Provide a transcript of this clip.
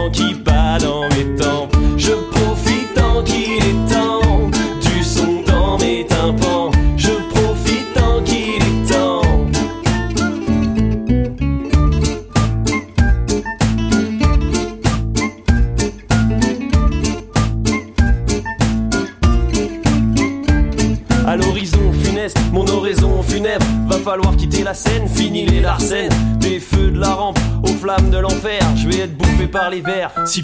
sang qui bat dans mes tempes. Je profite tant qu'il est temps du son dans mes tympans. Je profite tant qu'il est temps. À l'horizon funeste, mon oraison funèbre, va falloir quitter la scène, fini les larcènes. Des feux de la rampe aux flammes de l'enfer, je vais être bouffé par les vers. Si